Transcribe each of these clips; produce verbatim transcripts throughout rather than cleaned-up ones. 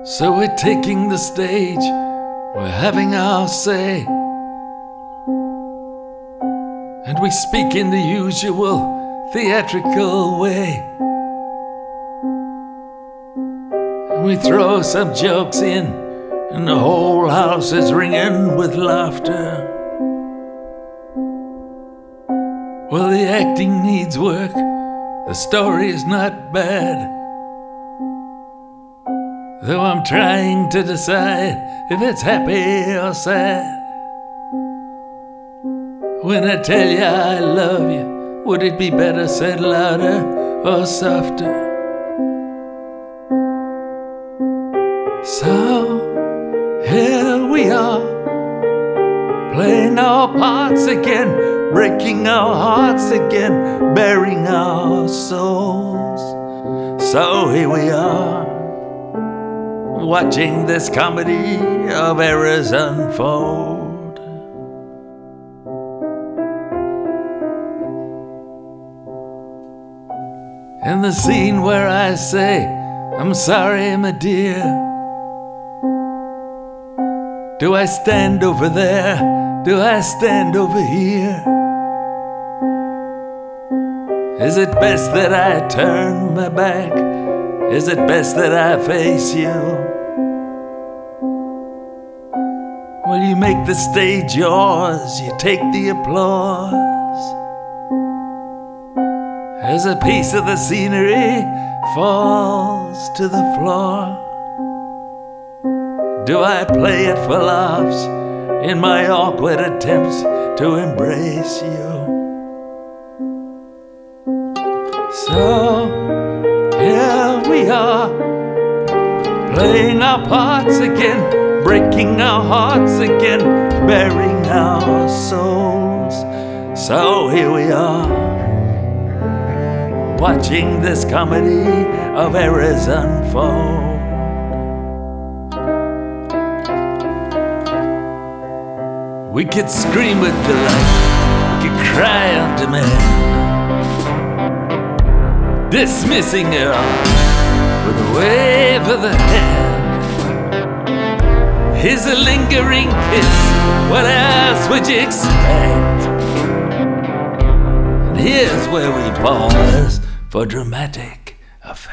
So we're taking the stage, we're having our say, and we speak in the usual theatrical way. And we throw some jokes in, and the whole house is ringing with laughter. Well, the acting needs work, the story is not bad, though I'm trying to decide if it's happy or sad. When I tell you I love you, would it be better said louder or softer? So here we are, playing our parts again, breaking our hearts again, bearing our souls. So here we are, watching this comedy of errors unfold. In the scene where I say, I'm sorry, my dear, do I stand over there? Do I stand over here? Is it best that I turn my back? Is it best that I face you? Well, you make the stage yours, you take the applause. As a piece of the scenery falls to the floor, do I play it for laughs in my awkward attempts to embrace you? So here we are, playing our parts again, breaking our hearts again, bearing our souls. So here we are, watching this comedy of errors unfold. We could scream with delight, we could cry on demand, dismissing it all with a wave of the hand. Here's a lingering kiss, what else would you expect? And here's where we pause for dramatic effect.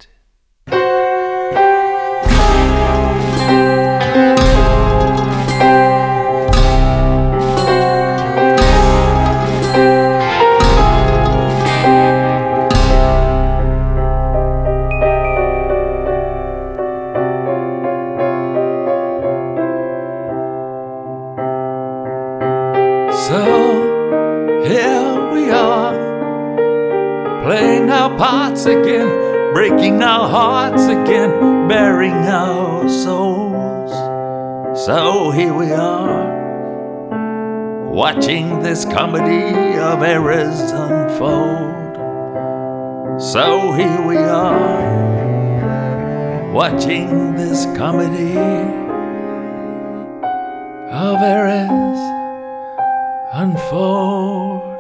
So here we are, playing our parts again, breaking our hearts again, bearing our souls. So here we are, watching this comedy of errors unfold. So here we are, watching this comedy of errors unfold.